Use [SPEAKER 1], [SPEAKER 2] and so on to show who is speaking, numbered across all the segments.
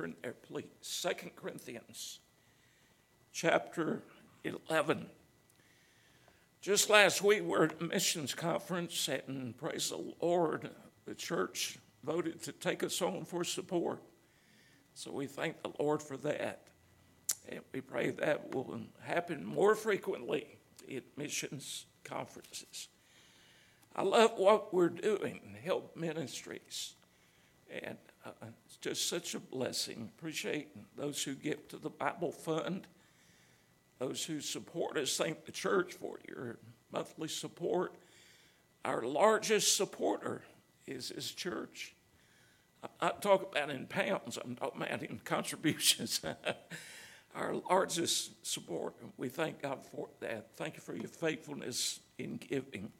[SPEAKER 1] turn there, please. 2 Corinthians chapter 11. Just last week, we were at a missions conference, and praise the Lord, the church voted to take us on for support. So we thank the Lord for that. And we pray that will happen more frequently at missions conferences. I love what we're doing, Help Ministries. And it's just such a blessing. Appreciate those who give to the Bible Fund, those who support us. Thank the church for your monthly support. Our largest supporter is this church. I'm not talking about in pounds, I'm talking about in contributions. Our largest supporter. We thank God for that. Thank you for your faithfulness in giving.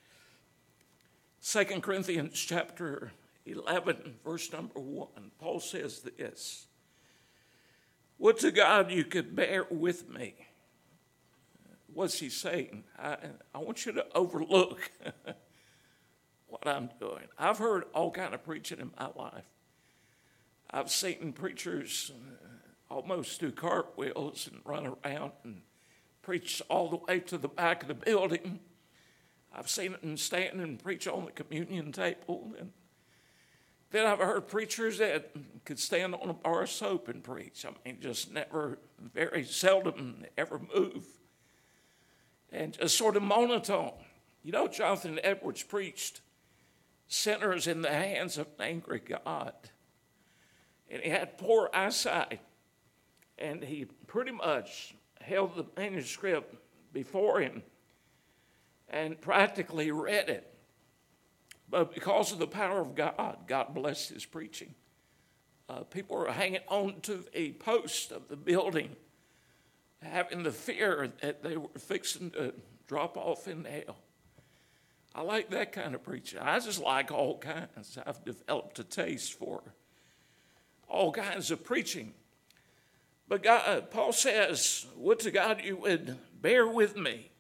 [SPEAKER 1] 2 Corinthians chapter 11, verse number 1, Paul says this: "Would to God you could bear with me." What's he saying? I want you to overlook what I'm doing. I've heard all kind of preaching in my life. I've seen preachers almost do cartwheels and run around and preach all the way to the back of the building. I've seen them stand and preach on the communion table. And then I've heard preachers that could stand on a bar of soap and preach. I mean, just never, very seldom ever move. And just sort of monotone. You know, Jonathan Edwards preached sinners in the hands of an angry God. And he had poor eyesight. And he pretty much held the manuscript before him and practically read it. But because of the power of God, God blessed his preaching. People were hanging on to a post of the building, having the fear that they were fixing to drop off in hell. I like that kind of preaching. I just like all kinds. I've developed a taste for all kinds of preaching. But God, Paul says, would to God you would bear with me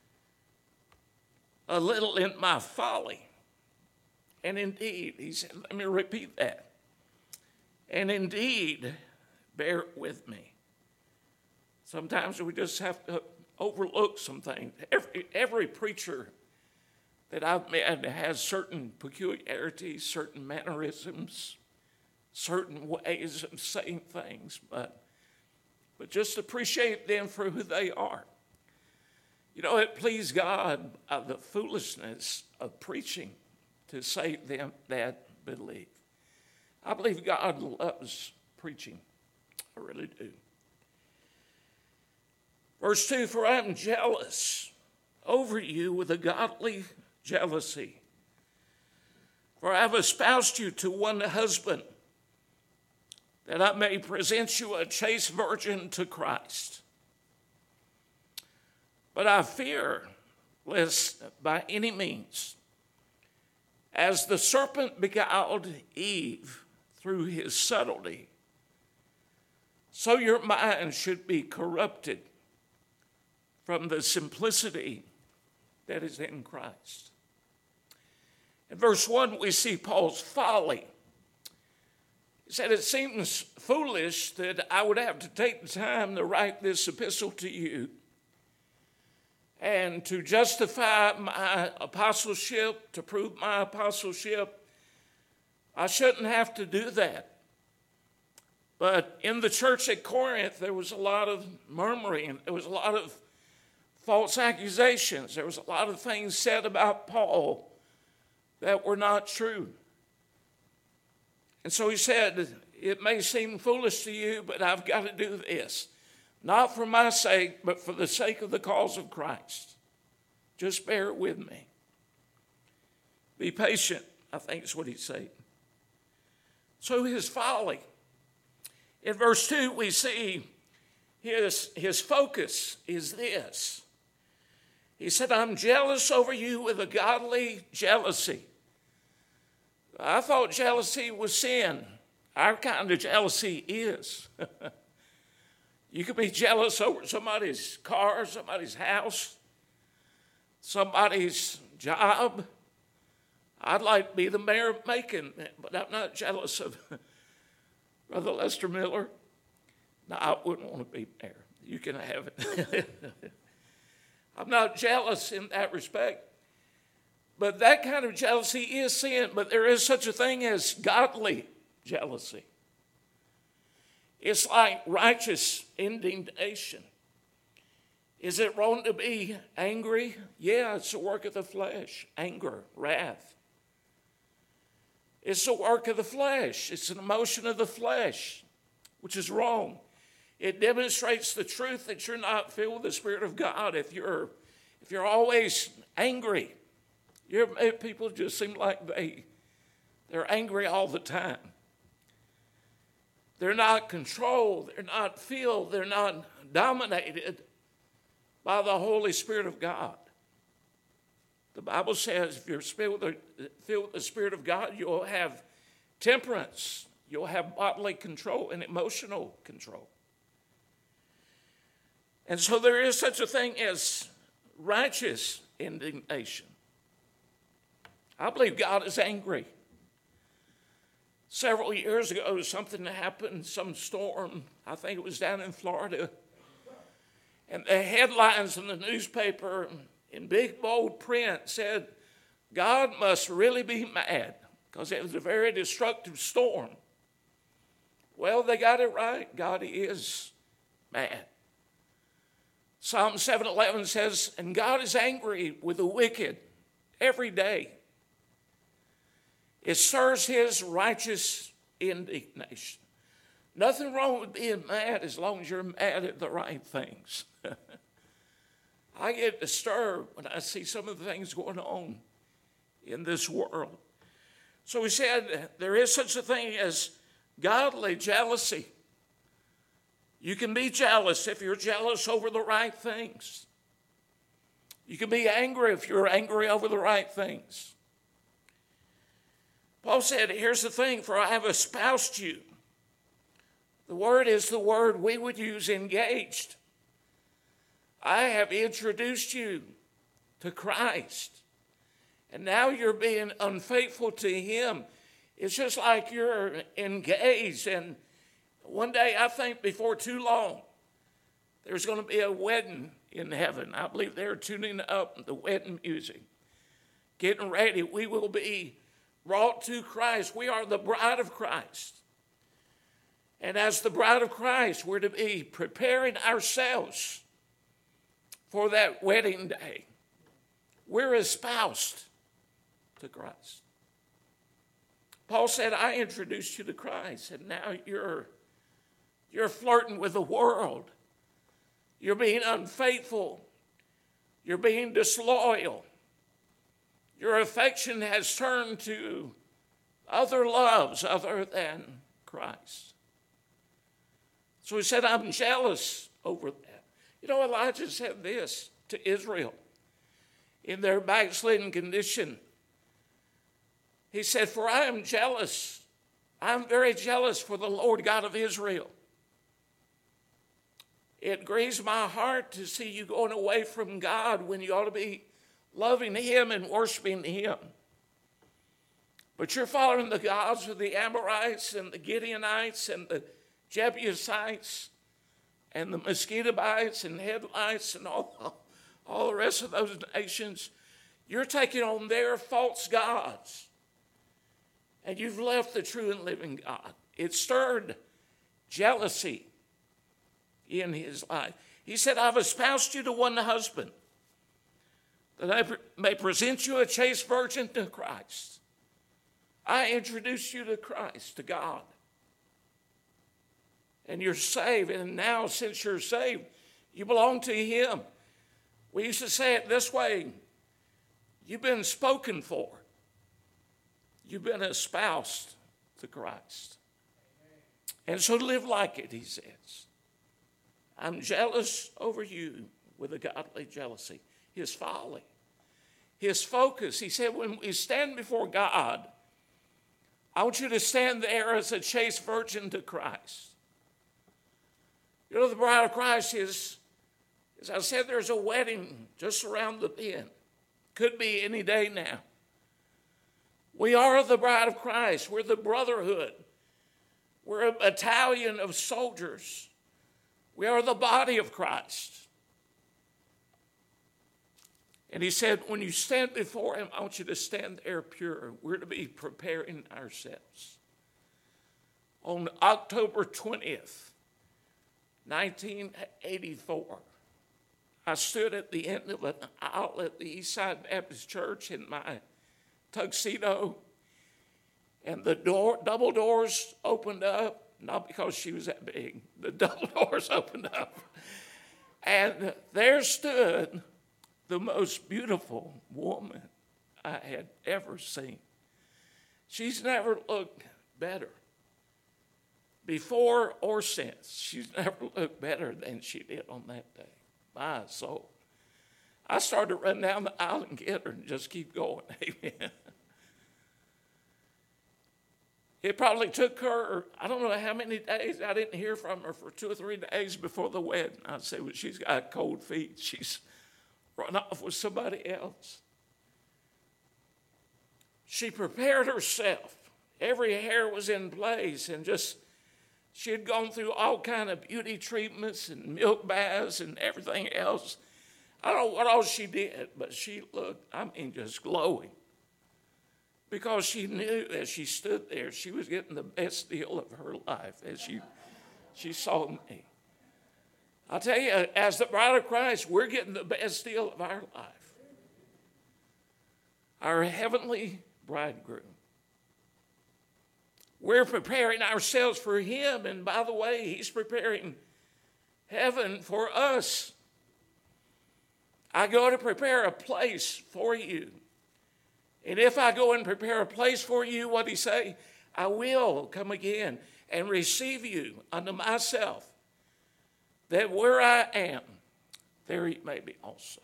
[SPEAKER 1] a little in my folly. And indeed, he said, let me repeat that. And indeed, bear with me. Sometimes we just have to overlook some things. Every preacher that I've met has certain peculiarities, certain mannerisms, certain ways of saying things, but just appreciate them for who they are. You know, it pleased God the foolishness of preaching to save them that believe. I believe God loves preaching. I really do. Verse 2, "For I am jealous over you with a godly jealousy. For I have espoused you to one husband, that I may present you a chaste virgin to Christ. But I fear lest by any means, as the serpent beguiled Eve through his subtlety, so your mind should be corrupted from the simplicity that is in Christ." In verse 1, we see Paul's folly. He said, "It seems foolish that I would have to take the time to write this epistle to you, and to justify my apostleship, to prove my apostleship. I shouldn't have to do that. But in the church at Corinth, there was a lot of murmuring. There was a lot of false accusations. There was a lot of things said about Paul that were not true. And so he said, it may seem foolish to you, but I've got to do this. Not for my sake, but for the sake of the cause of Christ. Just bear with me. Be patient, I think is what he's saying. So his folly. In verse 2, we see his focus is this. He said, I'm jealous over you with a godly jealousy. I thought jealousy was sin. Our kind of jealousy is. You could be jealous over somebody's car, somebody's house, somebody's job. I'd like to be the mayor of Macon, but I'm not jealous of Brother Lester Miller, no, I wouldn't want to be mayor. You can have it. I'm not jealous in that respect. But that kind of jealousy is sin. But there is such a thing as godly jealousy. It's like righteous indignation. Is it wrong to be angry? Yeah, it's a work of the flesh. Anger, wrath. It's a work of the flesh. It's an emotion of the flesh, which is wrong. It demonstrates the truth that you're not filled with the Spirit of God. If you're always angry, people just seem like they're angry all the time. They're not controlled. They're not filled. They're not dominated by the Holy Spirit of God. The Bible says if you're filled with the Spirit of God, you'll have temperance. You'll have bodily control and emotional control. And so there is such a thing as righteous indignation. I believe God is angry. Several years ago, something happened, some storm. I think it was down in Florida. And the headlines in the newspaper in big, bold print said, God must really be mad because it was a very destructive storm. Well, they got it right. God is mad. Psalm 7:11 says, and God is angry with the wicked every day. It stirs his righteous indignation. Nothing wrong with being mad as long as you're mad at the right things. I get disturbed when I see some of the things going on in this world. So he said there is such a thing as godly jealousy. You can be jealous if you're jealous over the right things. You can be angry if you're angry over the right things. Paul said, here's the thing, for I have espoused you. The word is the word we would use engaged. I have introduced you to Christ. And now you're being unfaithful to him. It's just like you're engaged. And one day, I think before too long, there's going to be a wedding in heaven. I believe they're tuning up the wedding music, getting ready. We will be brought to Christ. We are the bride of Christ. And as the bride of Christ, we're to be preparing ourselves for that wedding day. We're espoused to Christ. Paul said, I introduced you to Christ, and now you're flirting with the world. You're being unfaithful. You're being disloyal. Your affection has turned to other loves other than Christ. So he said, I'm jealous over that. You know, Elijah said this to Israel in their backslidden condition. He said, for I am jealous. I'm very jealous for the Lord God of Israel. It grieves my heart to see you going away from God when you ought to be loving him and worshiping him. But you're following the gods of the Amorites and the Gideonites and the Jebusites and the Mosquitobites and Headlites and all the rest of those nations. You're taking on their false gods. And you've left the true and living God. It stirred jealousy in his life. He said, I've espoused you to one husband, that I may present you a chaste virgin to Christ. I introduced you to Christ, to God. And you're saved. And now, since you're saved, you belong to him. We used to say it this way. You've been spoken for. You've been espoused to Christ. And so live like it, he says. I'm jealous over you with a godly jealousy. His folly. His focus. He said, when we stand before God, I want you to stand there as a chaste virgin to Christ. You know, the bride of Christ is, as I said, there's a wedding just around the bend. Could be any day now. We are the bride of Christ. We're the brotherhood. We're a battalion of soldiers. We are the body of Christ. And he said, when you stand before him, I want you to stand there pure. We're to be preparing ourselves. On October 20th, 1984, I stood at the end of an aisle at the Eastside Baptist Church in my tuxedo, and the double doors opened up, not because she was that big. The double doors opened up, and there stood the most beautiful woman I had ever seen. She's never looked better. Before or since, she's never looked better than she did on that day. My soul. I started to run down the aisle and get her and just keep going. Amen. It probably took her, I don't know how many days. I didn't hear from her for 2 or 3 days before the wedding. I said, well, she's got cold feet. She's run off with somebody else. She prepared herself. Every hair was in place, and she had gone through all kind of beauty treatments and milk baths and everything else. I don't know what all she did, but she looked, just glowing. Because she knew as she stood there, she was getting the best deal of her life as she saw me. I'll tell you, as the bride of Christ, we're getting the best deal of our life. Our heavenly bridegroom. We're preparing ourselves for him, and by the way, he's preparing heaven for us. I go to prepare a place for you. And if I go and prepare a place for you, what did he say? I will come again and receive you unto myself, that where I am, there he may be also.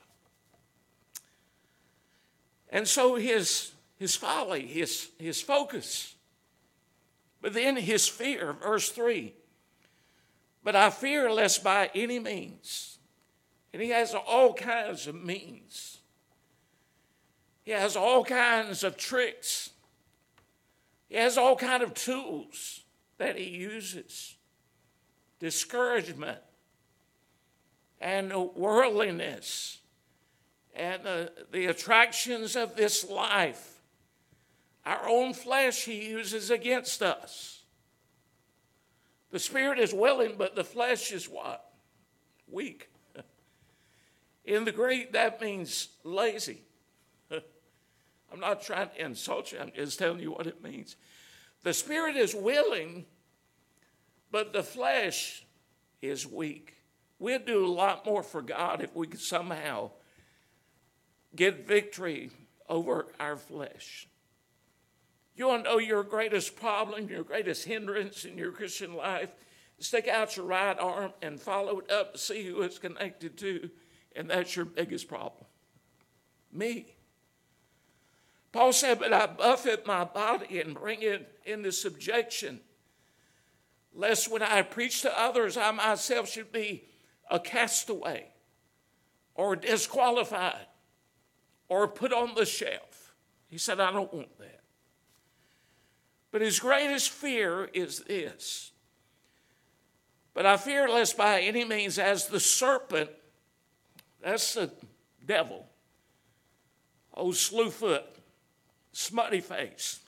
[SPEAKER 1] And so his folly, his focus, but then his fear, verse 3. But I fear lest by any means, and he has all kinds of means. He has all kinds of tricks. He has all kinds of tools that he uses. Discouragement and worldliness and the attractions of this life. Our own flesh he uses against us. The spirit is willing, but the flesh is what? Weak. In the Greek, that means lazy. I'm not trying to insult you. I'm just telling you what it means. The spirit is willing, but the flesh is weak. We'd do a lot more for God if we could somehow get victory over our flesh. You want to know your greatest problem, your greatest hindrance in your Christian life? Stick out your right arm and follow it up to see who it's connected to, and that's your biggest problem. Me. Paul said, but I buffet my body and bring it into subjection, lest when I preach to others, I myself should be a castaway or disqualified or put on the shelf. He said, I don't want that. But his greatest fear is this. But I fear lest by any means, as the serpent, that's the devil, old slewfoot, smutty face.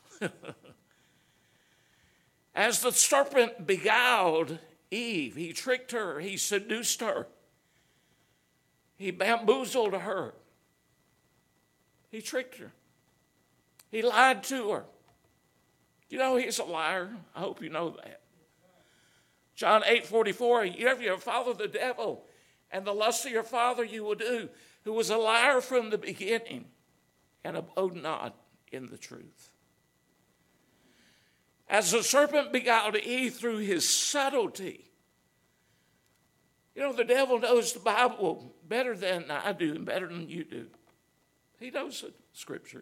[SPEAKER 1] As the serpent beguiled Eve, he tricked her, he seduced her, he bamboozled her, he tricked her, he lied to her. You know he's a liar. I hope you know that. John 8:44, you ever follow the devil, and the lust of your father you will do, who was a liar from the beginning and abode not in the truth. As the serpent beguiled Eve through his subtlety. You know, the devil knows the Bible better than I do and better than you do. He knows the scripture.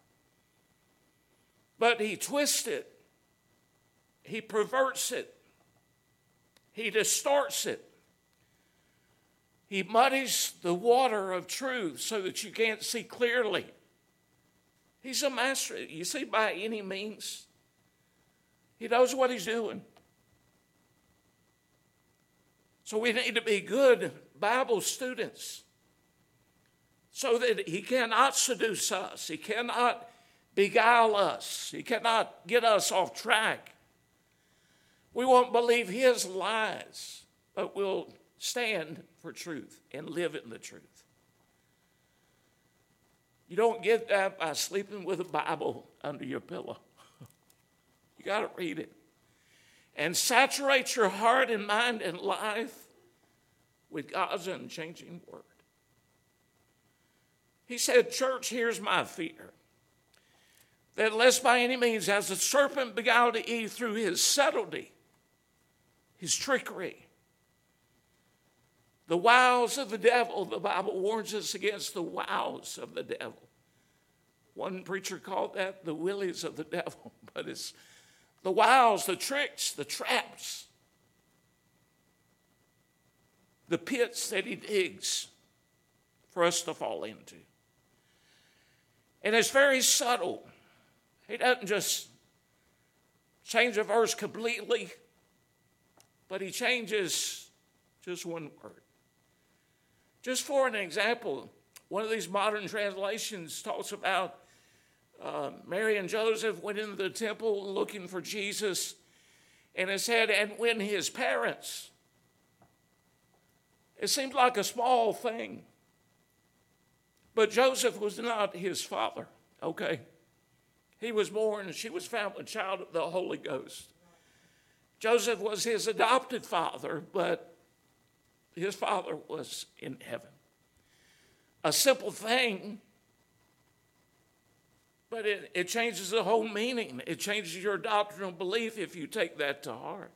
[SPEAKER 1] But he twists it. He perverts it. He distorts it. He muddies the water of truth so that you can't see clearly. He's a master. You see, by any means, he knows what he's doing. So we need to be good Bible students so that he cannot seduce us. He cannot beguile us. He cannot get us off track. We won't believe his lies, but we'll stand for truth and live in the truth. You don't get that by sleeping with a Bible under your pillow. You got to read it. And saturate your heart and mind and life with God's unchanging word. He said, church, here's my fear. That lest by any means, as the serpent beguiled Eve through his subtlety, his trickery, the wiles of the devil, the Bible warns us against the wiles of the devil. One preacher called that the willies of the devil, but it's the wiles, the tricks, the traps, the pits that he digs for us to fall into. And it's very subtle. He doesn't just change a verse completely, but he changes just one word. Just for an example, one of these modern translations talks about Mary and Joseph went into the temple looking for Jesus, and it said, and when his parents, it seemed like a small thing, but Joseph was not his father, okay? He was born, she was found a child of the Holy Ghost. Joseph was his adopted father, but his father was in heaven. A simple thing, but it changes the whole meaning. It changes your doctrinal belief if you take that to heart.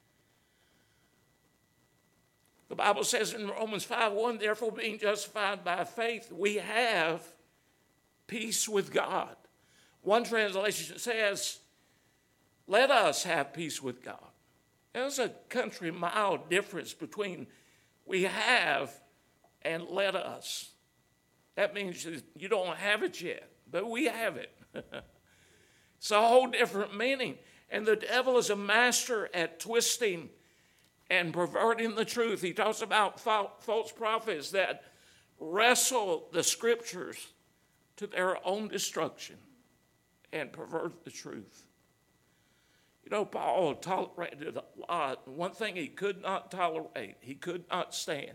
[SPEAKER 1] The Bible says in Romans 5:1, therefore being justified by faith, we have peace with God. One translation says, let us have peace with God. There's a country mile difference between we have and let us. That means you don't have it yet, but we have it. It's a whole different meaning. And the devil is a master at twisting and perverting the truth. He talks about false prophets that wrestle the scriptures to their own destruction and pervert the truth. You know, Paul tolerated a lot. One thing he could not tolerate, he could not stand.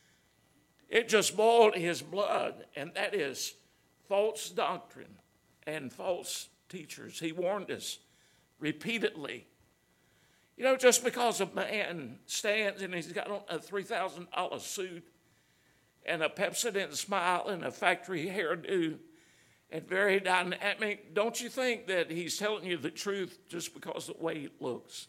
[SPEAKER 1] It just boiled his blood, and that is false doctrine and false teachers. He warned us repeatedly. You know, just because a man stands and he's got on a $3,000 suit and a Pepsodent smile and a factory hairdo and very dynamic, don't you think that he's telling you the truth just because of the way he looks?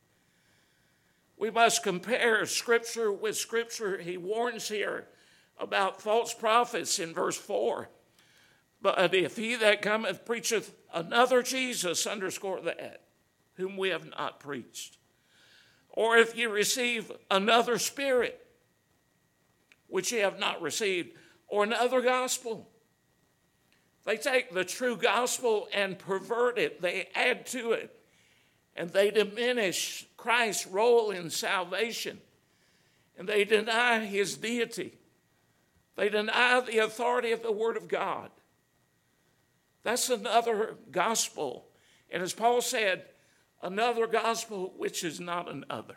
[SPEAKER 1] We must compare Scripture with Scripture. He warns here about false prophets in verse 4. But if he that cometh preacheth another Jesus, underscore that, whom we have not preached. Or if ye receive another spirit, which ye have not received, or another gospel. They take the true gospel and pervert it. They add to it. And they diminish Christ's role in salvation. And they deny his deity. They deny the authority of the Word of God. That's another gospel. And as Paul said, another gospel which is not another.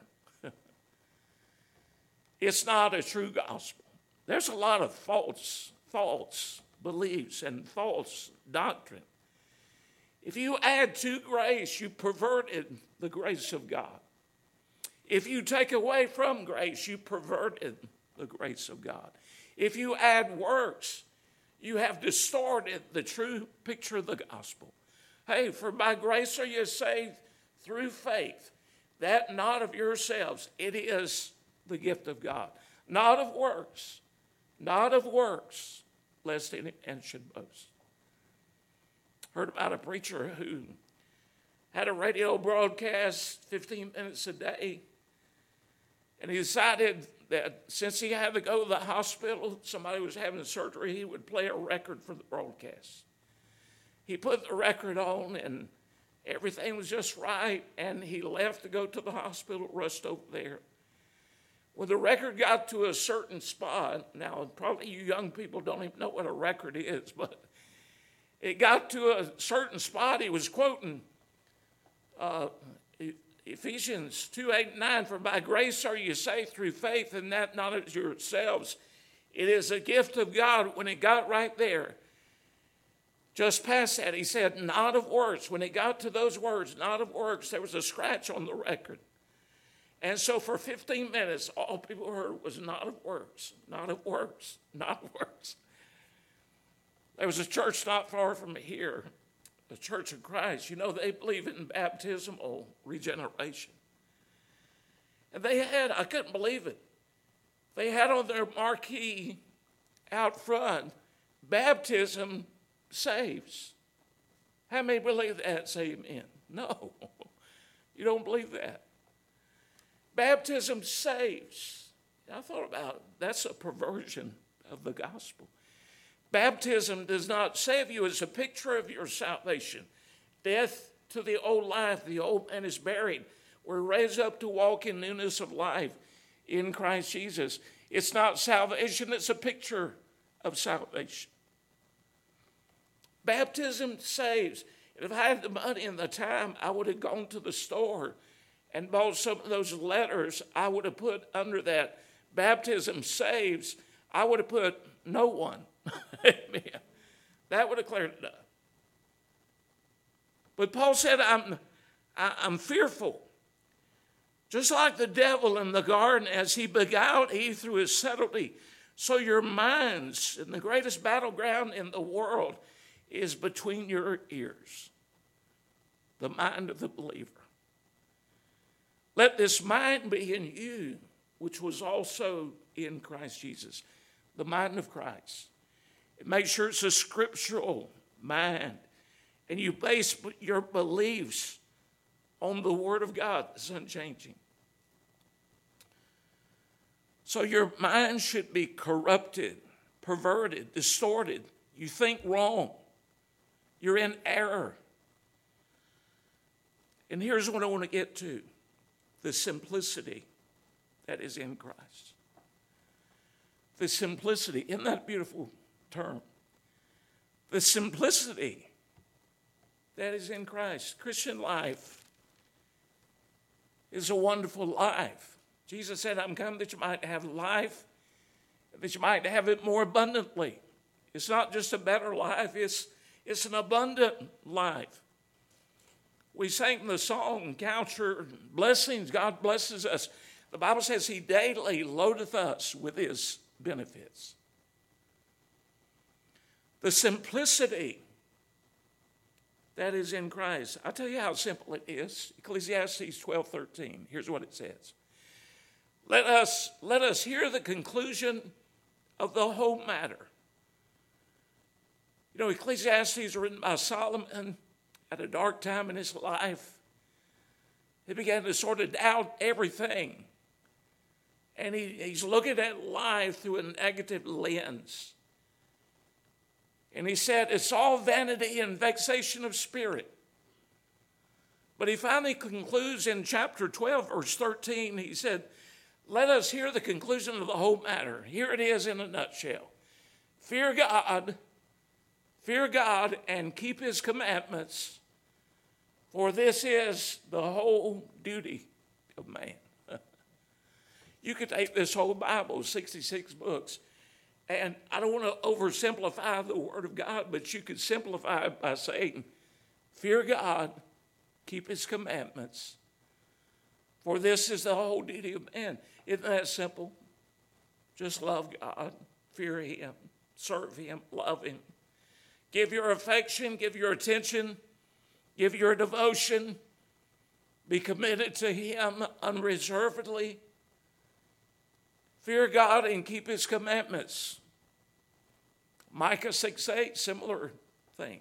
[SPEAKER 1] It's not a true gospel. There's a lot of false beliefs and false doctrine. If you add to grace, you perverted the grace of God. If you take away from grace, you perverted the grace of God. If you add works, you have distorted the true picture of the gospel. Hey, for by grace are you saved through faith, that not of yourselves. It is the gift of God. Not of works, lest any man should boast. Heard about a preacher who had a radio broadcast 15 minutes a day, and he decided that since he had to go to the hospital, somebody was having surgery, he would play a record for the broadcast. He put the record on, and everything was just right, and he left to go to the hospital, rushed over there. When the record got to a certain spot, now probably you young people don't even know what a record is, but it got to a certain spot. He was quoting Ephesians 2:8-9, for by grace are you saved through faith, and that not of yourselves. It is a gift of God. When it got right there, just past that, he said, not of works. When it got to those words, not of works, there was a scratch on the record. And so for 15 minutes, all people heard was not of works, not of works, not of works. There was a church not far from here, the Church of Christ. You know, they believe in baptismal regeneration. And they had, I couldn't believe it, they had on their marquee out front, baptism saves. How many believe that? Say amen. No, you don't believe that. Baptism saves. I thought about it. That's a perversion of the gospel. Baptism does not save you. It's a picture of your salvation. Death to the old life. The old man is buried. We're raised up to walk in newness of life in Christ Jesus. It's not salvation. It's a picture of salvation. Baptism saves. If I had the money and the time, I would have gone to the store and bought some of those letters. I would have put under that, baptism saves. I would have put no one. Amen. That would have cleared it up. But Paul said, I'm fearful. Just like the devil in the garden, as he beguiled Eve through his subtlety, so your minds, in the greatest battleground in the world, is between your ears. The mind of the believer. Let this mind be in you, which was also in Christ Jesus. The mind of Christ. Make sure it's a scriptural mind. And you base your beliefs on the Word of God. It's unchanging. So your mind should be corrupted, perverted, distorted. You think wrong. You're in error. And here's what I want to get to. The simplicity that is in Christ. The simplicity. Isn't that a beautiful term? The simplicity that is in Christ. Christian life is a wonderful life. Jesus said, I'm come that you might have life, that you might have it more abundantly. It's not just a better life, it's an abundant life. We sang the song, Count Your Blessings. God blesses us. The Bible says he daily loadeth us with his benefits. The simplicity that is in Christ. I'll tell you how simple it is. Ecclesiastes 12:13. Here's what it says. Let us hear the conclusion of the whole matter. You know, Ecclesiastes is written by Solomon at a dark time in his life. He began to sort of doubt everything. And he's looking at life through a negative lens. And he said, it's all vanity and vexation of spirit. But he finally concludes in chapter 12, verse 13, he said, let us hear the conclusion of the whole matter. Here it is in a nutshell. Fear God and keep his commandments, for this is the whole duty of man. You could take this whole Bible, 66 books, and I don't want to oversimplify the Word of God, but you could simplify it by saying, fear God, keep his commandments, for this is the whole duty of man. Isn't that simple? Just love God, fear him, serve him, love him. Give your affection, give your attention, give your devotion. Be committed to him unreservedly. Fear God and keep his commandments. Micah 6:8, similar thing.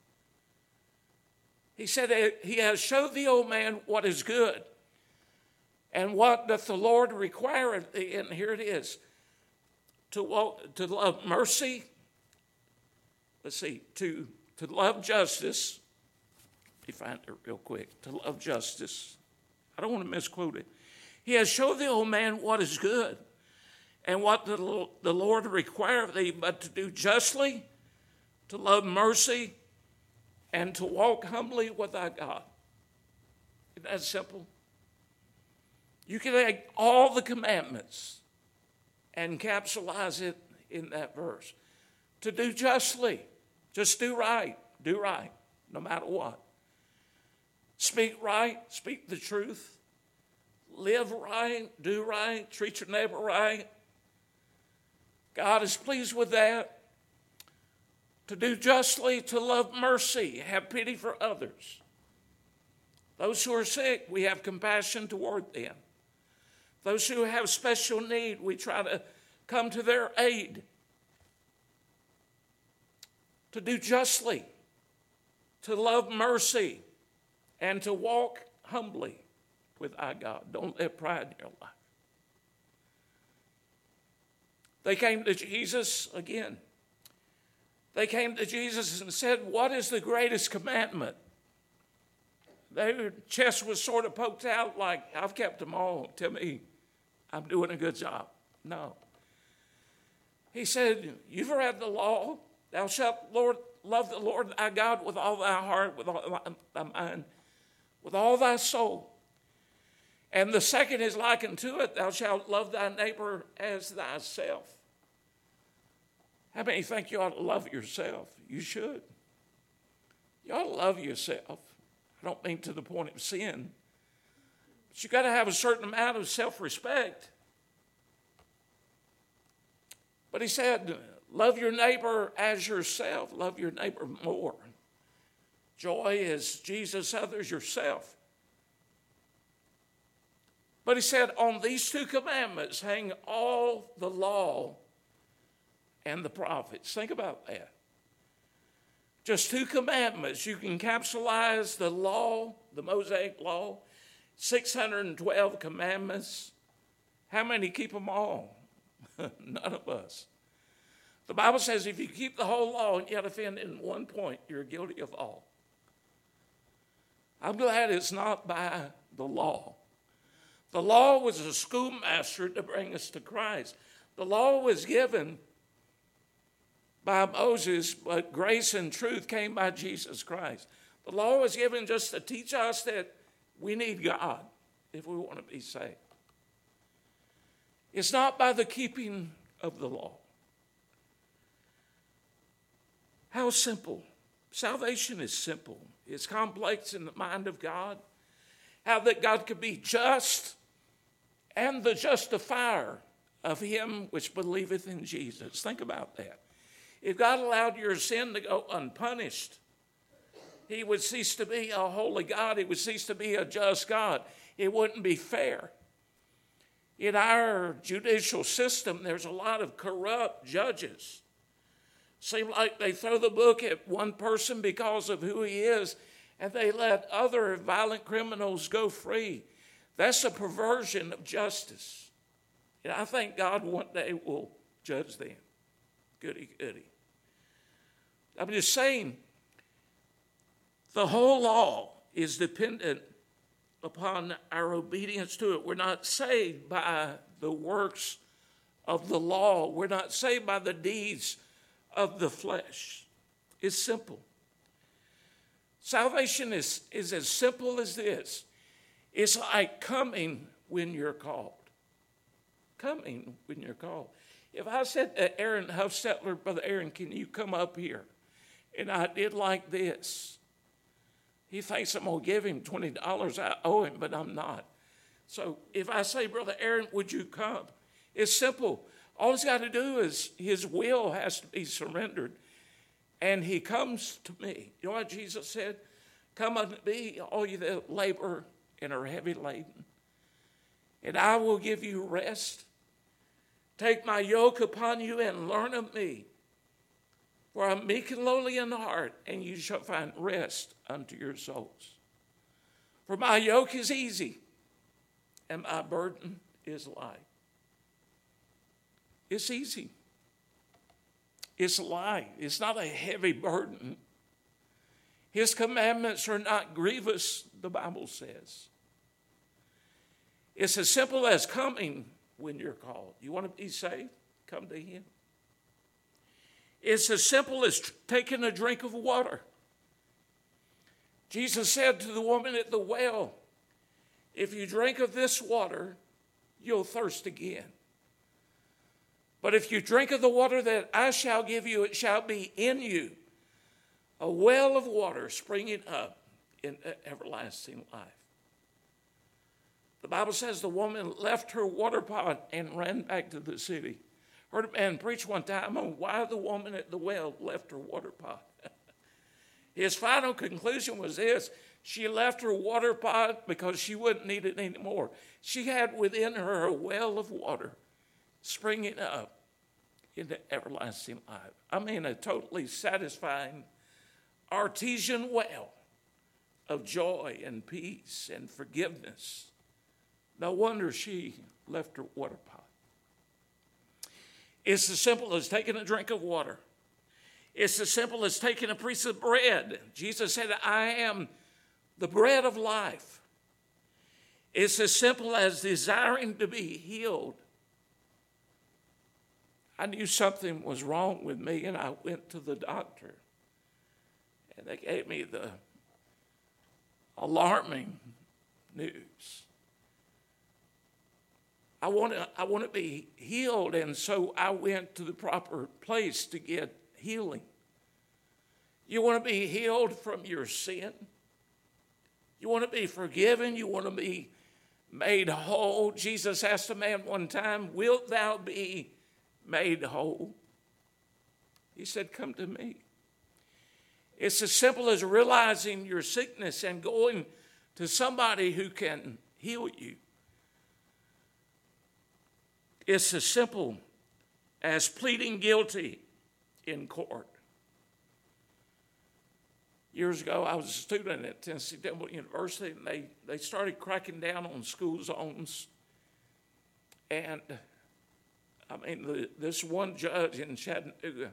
[SPEAKER 1] He said, he has showed the old man what is good. And what doth the Lord require of thee? And here it is. To love mercy. Let's see. To love justice. Let me find it real quick. To love justice. I don't want to misquote it. He has showed the old man what is good and what the Lord require of thee, but to do justly, to love mercy, and to walk humbly with thy God. Isn't that simple? You can take all the commandments and capsulize it in that verse. To do justly, just do right, no matter what. Speak right, speak the truth. Live right, do right, treat your neighbor right. God is pleased with that. To do justly, to love mercy, have pity for others. Those who are sick, we have compassion toward them. Those who have special need, we try to come to their aid. To do justly, to love mercy, and to walk humbly with our God. Don't let pride in your life. They came to Jesus again. They came to Jesus and said, what is the greatest commandment? Their chest was sort of poked out like, I've kept them all. Tell me I'm doing a good job. No. He said, you've read the law. Thou shalt love the Lord thy God with all thy heart, with all thy mind, with all thy soul. And the second is like unto it, thou shalt love thy neighbor as thyself. How many think you ought to love yourself? You should. You ought to love yourself. I don't mean to the point of sin. But you got to have a certain amount of self-respect. But he said, love your neighbor as yourself. Love your neighbor more. Joy is Jesus, others, yourself. But he said, on these two commandments hang all the law and the prophets. Think about that. Just two commandments. You can capsulize the law, the Mosaic law, 612 commandments. How many keep them all? None of us. The Bible says if you keep the whole law and yet offend in one point, you're guilty of all. I'm glad it's not by the law. The law was a schoolmaster to bring us to Christ. The law was given by Moses, but grace and truth came by Jesus Christ. The law was given just to teach us that we need God if we want to be saved. It's not by the keeping of the law. How simple. Salvation is simple. It's complex in the mind of God. How that God could be just and the justifier of him which believeth in Jesus. Think about that. If God allowed your sin to go unpunished, he would cease to be a holy God. He would cease to be a just God. It wouldn't be fair. In our judicial system, there's a lot of corrupt judges. Seem like they throw the book at one person because of who he is, and they let other violent criminals go free. That's a perversion of justice. And I think God one day will judge them. Goody, goody. I'm just saying, the whole law is dependent upon our obedience to it. We're not saved by the works of the law. We're not saved by the deeds of the flesh. It's simple. Salvation is as simple as this. It's like coming when you're called. Coming when you're called. If I said to Aaron Huffstetler, Brother Aaron, can you come up here? And I did like this. He thinks I'm going to give him $20. I owe him, but I'm not. So if I say, Brother Aaron, would you come? It's simple. All he's got to do is his will has to be surrendered. And he comes to me. You know what Jesus said? Come unto me, all you that labor and are heavy laden, and I will give you rest. Take my yoke upon you and learn of me. For I'm meek and lowly in heart, and you shall find rest unto your souls. For my yoke is easy, and my burden is light. It's easy. It's light. It's not a heavy burden. His commandments are not grievous, the Bible says. It's as simple as coming when you're called. You want to be saved? Come to him. It's as simple as taking a drink of water. Jesus said to the woman at the well, if you drink of this water, you'll thirst again. But if you drink of the water that I shall give you, it shall be in you a well of water springing up in everlasting life. The Bible says the woman left her water pot and ran back to the city. Heard a man preach one time on why the woman at the well left her water pot. His final conclusion was this: she left her water pot because she wouldn't need it anymore. She had within her a well of water springing up into everlasting life. I mean, a totally satisfying artesian well of joy and peace and forgiveness. No wonder she left her water pot. It's as simple as taking a drink of water. It's as simple as taking a piece of bread. Jesus said, I am the bread of life. It's as simple as desiring to be healed. I knew something was wrong with me, and I went to the doctor. And they gave me the alarming news. I want to be healed, and so I went to the proper place to get healing. You want to be healed from your sin? You want to be forgiven? You want to be made whole? Jesus asked a man one time, wilt thou be made whole? He said, come to me. It's as simple as realizing your sickness and going to somebody who can heal you. It's as simple as pleading guilty in court. Years ago, I was a student at Tennessee Temple University, and they started cracking down on school zones. And, this one judge in Chattanooga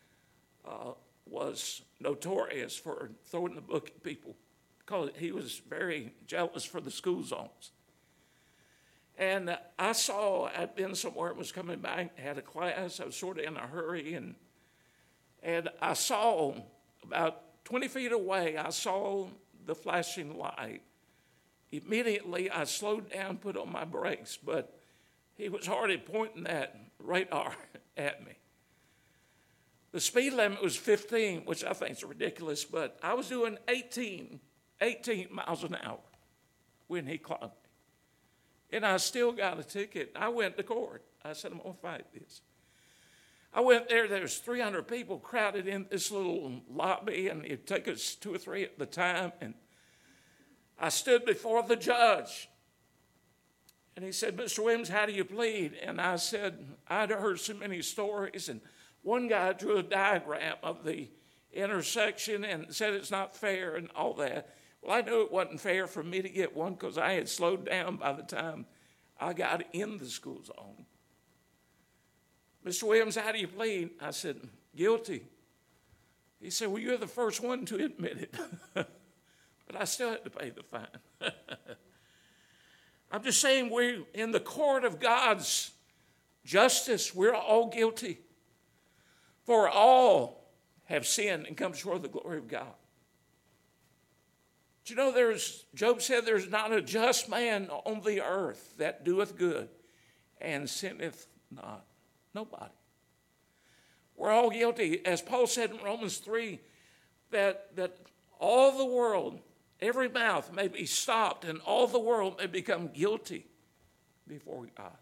[SPEAKER 1] was notorious for throwing the book at people because he was very jealous for the school zones. And I'd been somewhere and was coming back, had a class. I was sort of in a hurry, and I saw about 20 feet away, I saw the flashing light. Immediately, I slowed down, put on my brakes, but he was already pointing that radar at me. The speed limit was 15, which I think is ridiculous, but I was doing 18 miles an hour when he clocked me. And I still got a ticket. I went to court. I said, I'm going to fight this. I went there. There was 300 people crowded in this little lobby, and it'd take us 2 or 3 at the time. And I stood before the judge. And he said, Mr. Williams, how do you plead? And I said, I'd heard so many stories. And one guy drew a diagram of the intersection and said it's not fair and all that. Well, I knew it wasn't fair for me to get one because I had slowed down by the time I got in the school zone. Mr. Williams, how do you plead? I said, guilty. He said, well, you're the first one to admit it. But I still had to pay the fine. I'm just saying we're in the court of God's justice. We're all guilty. For all have sinned and come short of the glory of God. But you know, Job said, there's not a just man on the earth that doeth good and sinneth not. Nobody. We're all guilty. As Paul said in Romans 3, that all the world, every mouth may be stopped and all the world may become guilty before God.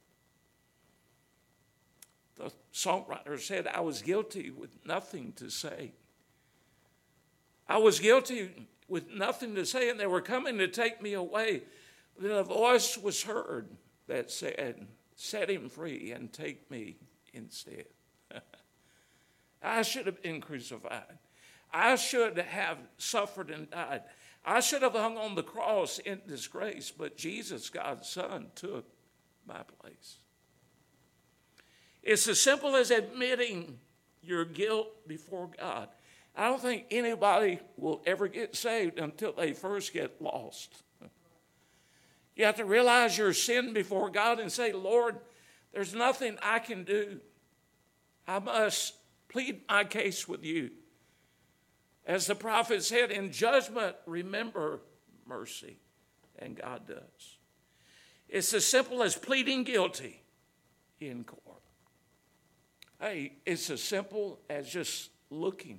[SPEAKER 1] The songwriter said, I was guilty with nothing to say. I was guilty with nothing to say, and they were coming to take me away. Then a voice was heard that said, set him free and take me instead. I should have been crucified. I should have suffered and died. I should have hung on the cross in disgrace, but Jesus, God's Son, took my place. It's as simple as admitting your guilt before God. I don't think anybody will ever get saved until they first get lost. You have to realize your sin before God and say, Lord, there's nothing I can do. I must plead my case with you. As the prophet said, in judgment, remember mercy. And God does. It's as simple as pleading guilty in court. Hey, it's as simple as just looking.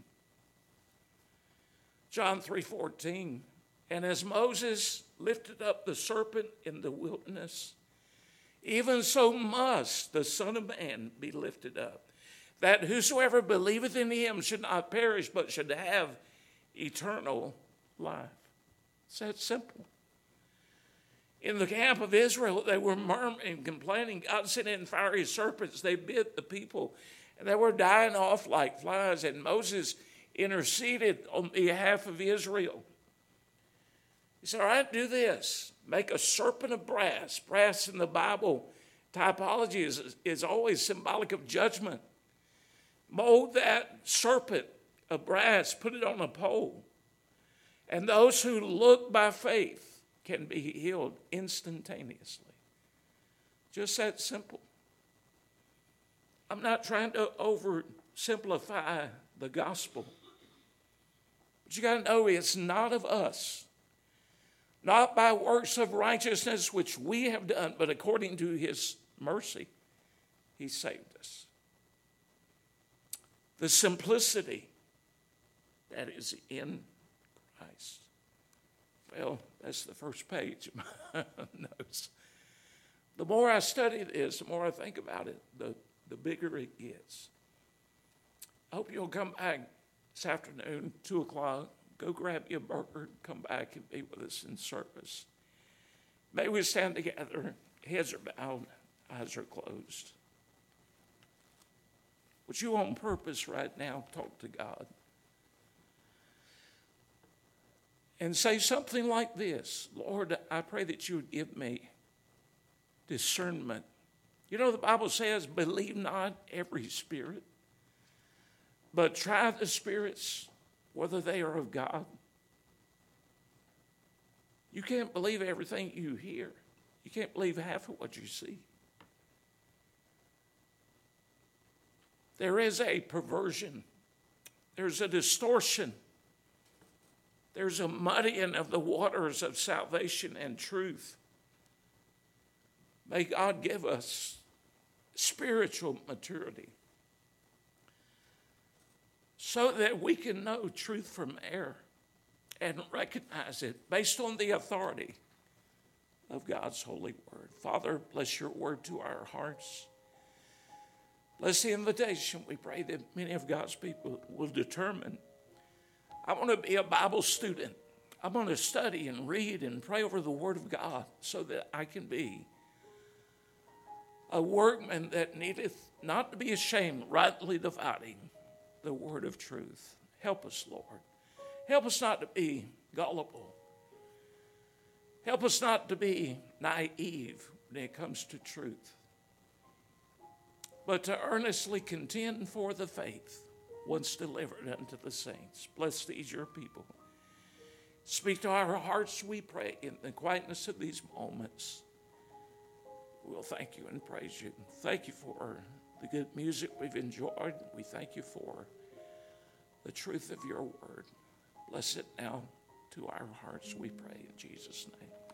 [SPEAKER 1] John 3:14, and as Moses lifted up the serpent in the wilderness, even so must the Son of Man be lifted up, that whosoever believeth in him should not perish, but should have eternal life. It's that simple. In the camp of Israel, they were murmuring, complaining. God sent in fiery serpents. They bit the people, and they were dying off like flies. And Moses interceded on behalf of Israel. He said, all right, do this. Make a serpent of brass. Brass in the Bible typology is always symbolic of judgment. Mold that serpent of brass, put it on a pole. And those who look by faith can be healed instantaneously. Just that simple. I'm not trying to oversimplify the gospel. But you got to know it's not of us. Not by works of righteousness which we have done, but according to his mercy, he saved us. The simplicity that is in Christ. Well, that's the first page of my notes. The more I study this, the more I think about it, the bigger it gets. I hope you'll come back this afternoon, 2 o'clock. Go grab you a burger, come back and be with us in service. May we stand together, heads are bowed, eyes are closed. Would you on purpose right now talk to God? And say something like this: Lord, I pray that you would give me discernment. You know, the Bible says, believe not every spirit, but try the spirits, whether they are of God. You can't believe everything you hear. You can't believe half of what you see. There is a perversion. There's a distortion. There's a muddying of the waters of salvation and truth. May God give us spiritual maturity so that we can know truth from error and recognize it based on the authority of God's holy word. Father, bless your word to our hearts. Bless the invitation. We pray that many of God's people will determine, I want to be a Bible student. I want to study and read and pray over the Word of God so that I can be a workman that needeth not to be ashamed, rightly dividing the word of truth. Help us, Lord. Help us not to be gullible. Help us not to be naive when it comes to truth, but to earnestly contend for the faith once delivered unto the saints. Bless these your people. Speak to our hearts, we pray, in the quietness of these moments. We'll thank you and praise you. Thank you for the good music we've enjoyed. We thank you for the truth of your word. Bless it now to our hearts, we pray in Jesus' name.